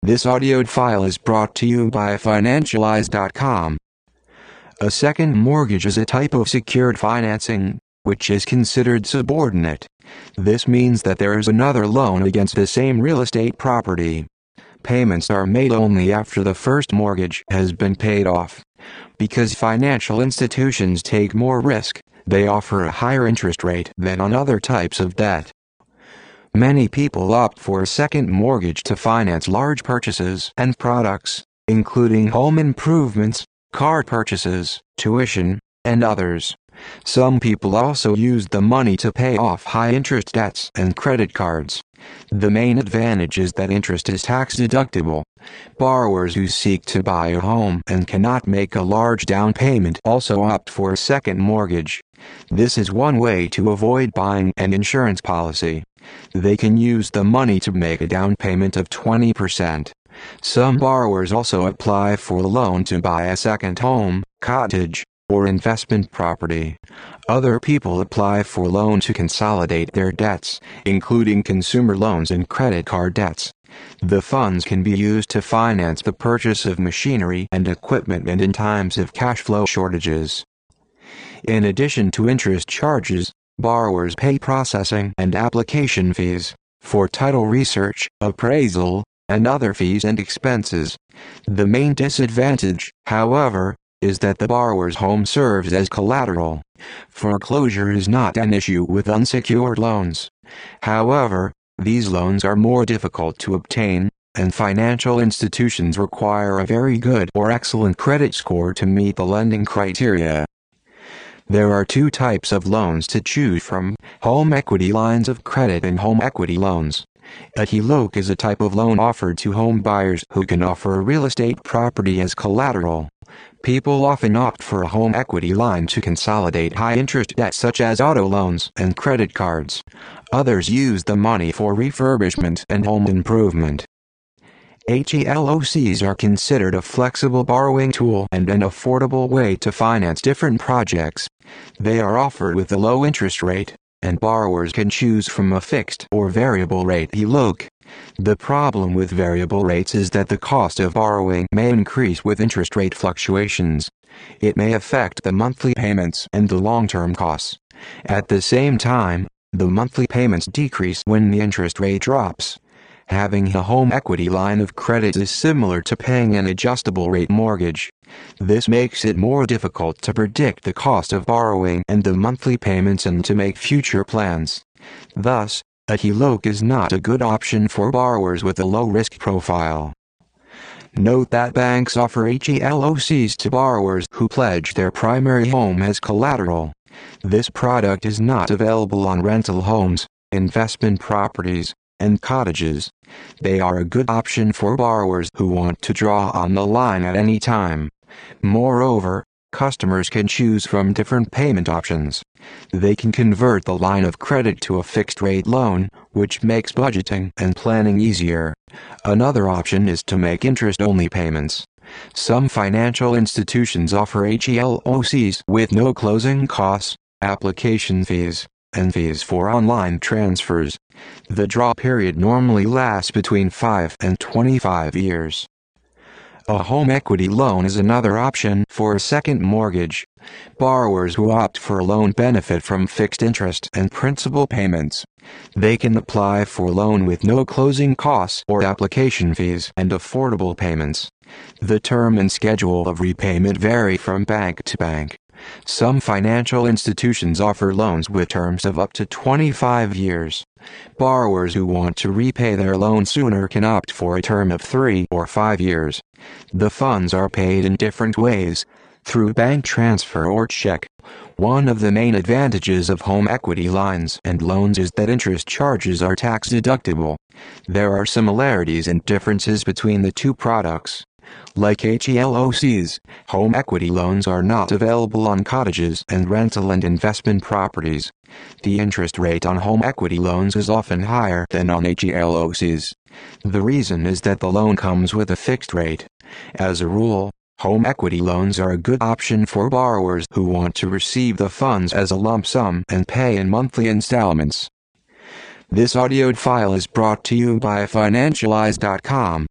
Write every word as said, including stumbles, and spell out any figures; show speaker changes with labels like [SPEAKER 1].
[SPEAKER 1] This audio file is brought to you by Financialize dot com. A second mortgage is a type of secured financing, which is considered subordinate. This means that there is another loan against the same real estate property. Payments are made only after the first mortgage has been paid off. Because financial institutions take more risk, they offer a higher interest rate than on other types of debt. Many people opt for a second mortgage to finance large purchases and products, including home improvements, car purchases, tuition, and others. Some people also use the money to pay off high-interest debts and credit cards. The main advantage is that interest is tax-deductible. Borrowers who seek to buy a home and cannot make a large down payment also opt for a second mortgage. This is one way to avoid buying an insurance policy. They can use the money to make a down payment of twenty percent. Some borrowers also apply for a loan to buy a second home, cottage, or investment property. Other people apply for a loan to consolidate their debts, including consumer loans and credit card debts. The funds can be used to finance the purchase of machinery and equipment and in times of cash flow shortages. In addition to interest charges, borrowers pay processing and application fees for title research, appraisal, and other fees and expenses. The main disadvantage, however, is that the borrower's home serves as collateral. Foreclosure is not an issue with unsecured loans. However, these loans are more difficult to obtain, and financial institutions require a very good or excellent credit score to meet the lending criteria. There are two types of loans to choose from: home equity lines of credit and home equity loans. A H E L O C is a type of loan offered to home buyers who can offer a real estate property as collateral. People often opt for a home equity line to consolidate high-interest debt such as auto loans and credit cards. Others use the money for refurbishment and home improvement. H E L O Cs are considered a flexible borrowing tool and an affordable way to finance different projects. They are offered with a low interest rate, and borrowers can choose from a fixed or variable rate H E L O C. The problem with variable rates is that the cost of borrowing may increase with interest rate fluctuations. It may affect the monthly payments and the long-term costs. At the same time, the monthly payments decrease when the interest rate drops. Having a home equity line of credit is similar to paying an adjustable rate mortgage. This makes it more difficult to predict the cost of borrowing and the monthly payments and to make future plans. Thus, a H E L O C is not a good option for borrowers with a low risk profile. Note that banks offer H E L O Cs to borrowers who pledge their primary home as collateral. This product is not available on rental homes, investment properties, and cottages. They are a good option for borrowers who want to draw on the line at any time. Moreover, customers can choose from different payment options. They can convert the line of credit to a fixed-rate loan, which makes budgeting and planning easier. Another option is to make interest-only payments. Some financial institutions offer H E L O Cs with no closing costs, application fees, and fees for online transfers. The draw period normally lasts between five and twenty-five years. A home equity loan is another option for a second mortgage. Borrowers who opt for a loan benefit from fixed interest and principal payments. They can apply for a loan with no closing costs or application fees and affordable payments. The term and schedule of repayment vary from bank to bank. Some financial institutions offer loans with terms of up to twenty-five years. Borrowers who want to repay their loan sooner can opt for a term of three or five years. The funds are paid in different ways, through bank transfer or check. One of the main advantages of home equity lines and loans is that interest charges are tax deductible. There are similarities and differences between the two products. Like H E L O Cs, home equity loans are not available on cottages and rental and investment properties. The interest rate on home equity loans is often higher than on H E L O Cs. The reason is that the loan comes with a fixed rate. As a rule, home equity loans are a good option for borrowers who want to receive the funds as a lump sum and pay in monthly installments. This audio file is brought to you by Financialize dot com.